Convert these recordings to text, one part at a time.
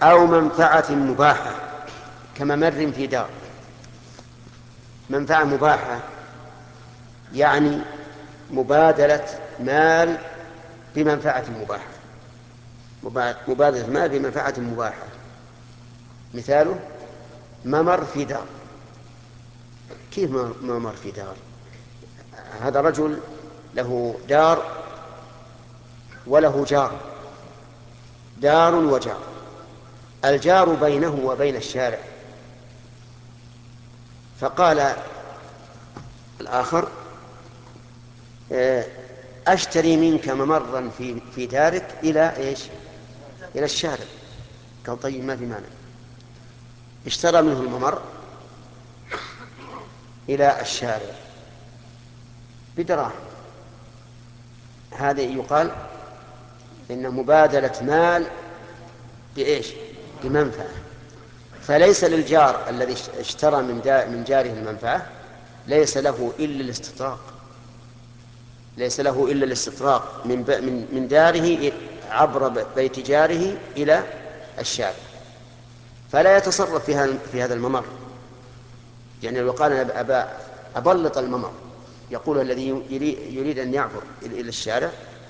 أو منفعة مباحة كممر في دار. منفعة مباحة يعني مبادلة مال بمنفعة مباحة. مبادلة مال بمنفعة مباحة مثاله ممر في دار. كيف ممر في دار؟ هذا رجل له دار وله جار، دار وجار، الجار بينه وبين الشارع، فقال الآخر أشتري منك ممرا في دارك إلى إيش؟ إلى الشارع. قال طيب ما في مانع. اشترى منه الممر إلى الشارع بدراهم. هذا يقال إن مبادلة مال بإيش؟ بمنفعة. فليس للجار الذي اشترى من جاره المنفعة ليس له إلا الاستطراق، ليس له إلا الاستطراق من داره عبر بيت جاره إلى الشارع، فلا يتصرف في هذا الممر. يعني لو قال أنا أبلط الممر، يقول الذي يريد أن يعبر إلى الشارع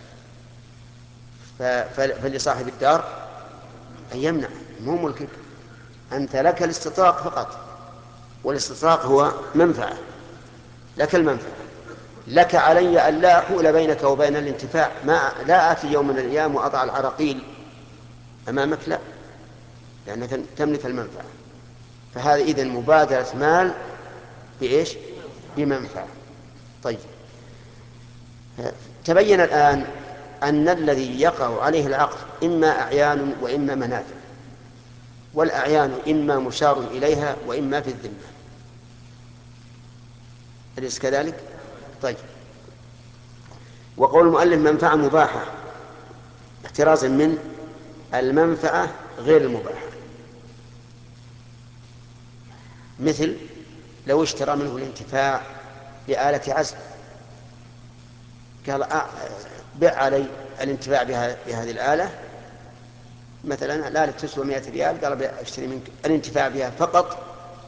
فلصاحب الدار أن يمنع، مو ملكك أنت، لك الاستطراق فقط، والاستطراق هو منفعة، لك المنفعة. لك علي أن لا أحول بينك وبين الانتفاع، لا آتي يوم من الأيام وأضع العراقيل أمامك، لا، لأنك تملك المنفعة. فهذا إذن مبادرة مال بإيش؟ بمنفعة. طيب، تبين الآن أن الذي يقع عليه العقد إما أعيان وإما منافع، والأعيان إما مشار إليها وإما في الذمة. أليس كذلك؟ طيب، وقول المؤلف منفعة مباحة احترازا من المنفعة غير المباحة، مثل لو اشترى منه الانتفاع بآلة عزل، قال بع علي الانتفاع بهذه الآلة، مثلا الآلة تسوى 100 ريال، قال اشتري منك الانتفاع بها فقط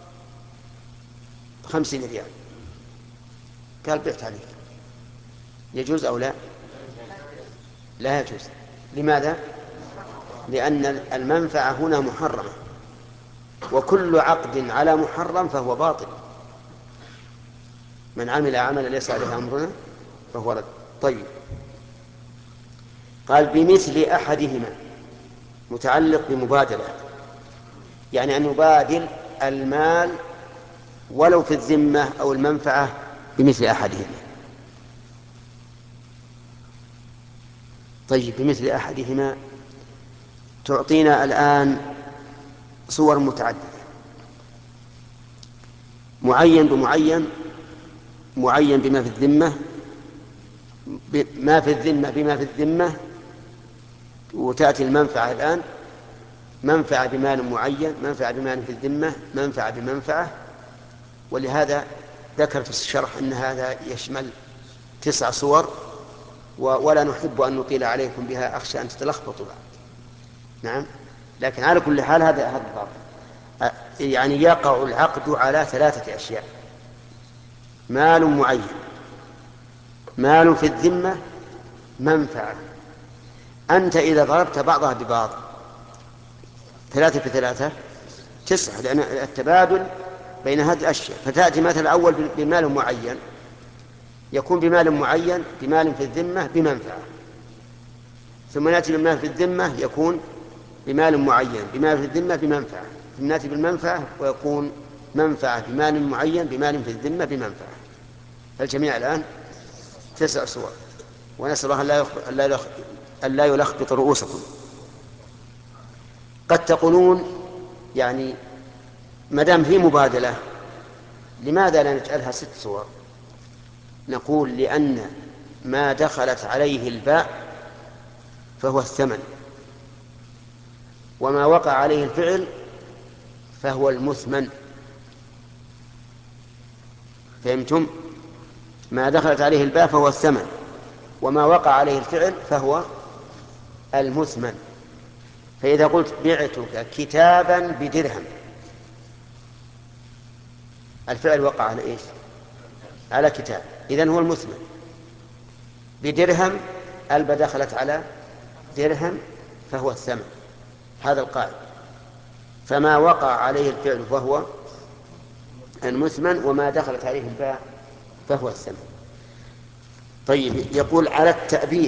50 ريال، قال بعت عليك. يجوز أو لا؟ لا يجوز. لماذا؟ لأن المنفعة هنا محرمة، وكل عقد على محرم فهو باطل. من عمل عملا ليس عليه أمرنا فهو رد. طيب، قال بمثل أحدهما، متعلق بمبادلة، يعني أن يبادل المال ولو في الذمة أو المنفعة بمثل أحدهما. طيب، بمثل أحدهما تعطينا الآن صور متعددة، معين بمعين، معين بما في الذمة، ما في الذمة بما في الذمة، وتأتي المنفعة الآن، منفعة بمال معين، منفعة بمال في الذمة، منفعة بمنفعة. ولهذا ذكر في الشرح أن هذا يشمل 9 صور، ولا نحب أن نطيل عليكم بها، أخشى أن تتلخبطوا بعد. نعم، لكن على كل حال هذا الضابط. يعني يقع العقد على 3 أشياء: مال معين، مال في الذمة، منفعة. أنت إذا ضربت بعضها ببعض 3 في 3 9، لأن التبادل بين هذه الأشياء. فتأتي مثلا الأول بمال معين، يكون بمال معين بمال في الذمة بمنفعة، ثم نأتي بمال في الذمة يكون بمال معين بمال في الذمة بمنفعة، ثم نأتي بالمنفعة ويكون منفعة بمال معين بمال في الذمة بمنفعة. فالجميع الآن 9 صور، ونسأل الله أن لا يلخبط رؤوسكم. قد تقولون يعني ما دام في مبادلة لماذا لا نجعلها 6 صور؟ نقول لأن ما دخلت عليه الباء فهو الثمن، وما وقع عليه الفعل فهو المثمن. فهمتم؟ ما دخلت عليه الباء فهو الثمن، وما وقع عليه الفعل فهو المثمن. فإذا قلت بعتك كتابا بدرهم، الفعل وقع على إيش؟ على كتاب، إذن هو المثمن. بدرهم البا دخلت على درهم فهو الثمن، هذا القاعدة. فما وقع عليه الفعل فهو المثمن، وما دخلت عليه الباء فهو الثمن. طيب، يقول على التأبيد